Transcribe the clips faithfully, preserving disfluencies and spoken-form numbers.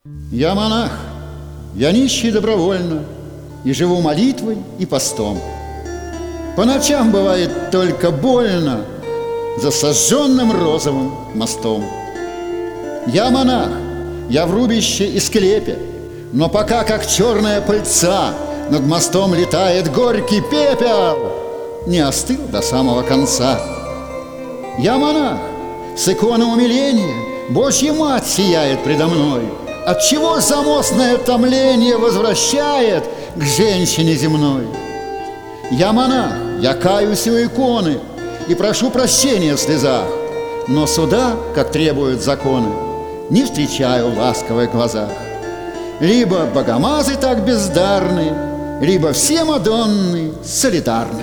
Я монах, я нищий добровольно, и живу молитвой и постом. По ночам бывает только больно за сожженным розовым мостом. Я монах, я в рубище и склепе, но пока, как черная пыльца, над мостом летает горький пепел, не остыл до самого конца. Я монах, с иконы умиления Божья Мать сияет предо мной. Отчего замостное томление возвращает к женщине земной? Я монах, я каюсь у иконы и прошу прощения в слезах, но суда, как требуют законы, не встречаю в ласковых глазах. Либо богомазы так бездарны, либо все мадонны солидарны.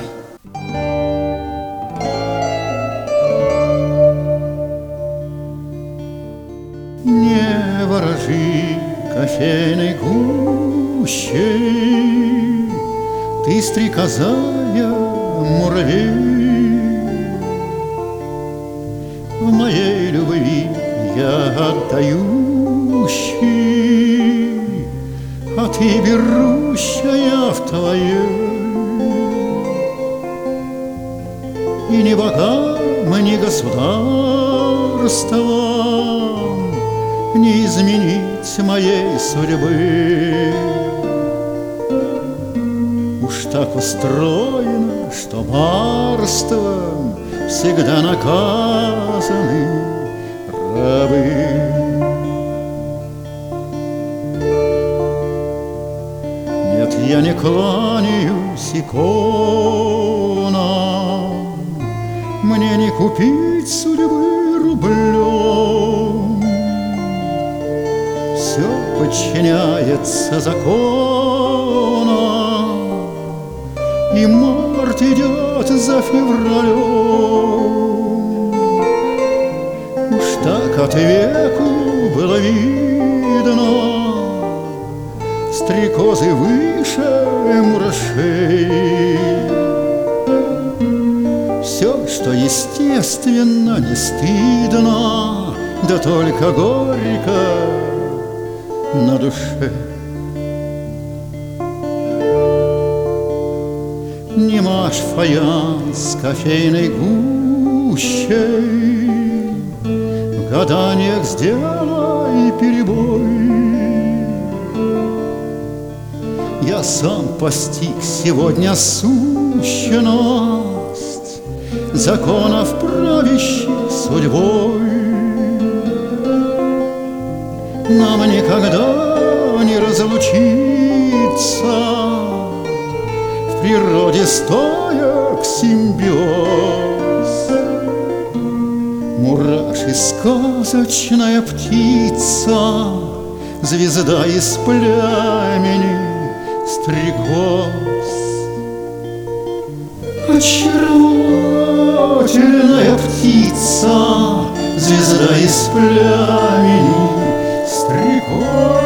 Не ворожи кофейной гущей, ты стрекозая муравей. В моей любви я отдающий, а ты берущая в твоей. И ни богам, ни государствам не изменить моей судьбы. Уж так устроено, что барством всегда наказаны рабы. Нет, я не кланяюсь иконам, мне не купить судьбы рублем. Все подчиняется законам, и март идет за февралем. Уж так от веку было видно, стрекозы выше мурашей. Все, что естественно, не стыдно, да только горько на душе. Не мажь фаянс кофейной гущей, в гаданиях сделай перебой. Я сам постиг сегодня сущность законов, правящих судьбой. Нам никогда не разлучиться, в природе стоек симбиоз. Мураши сказочная птица, звезда из племени стрекоз. Очаровательная птица, звезда из племени стрекоз.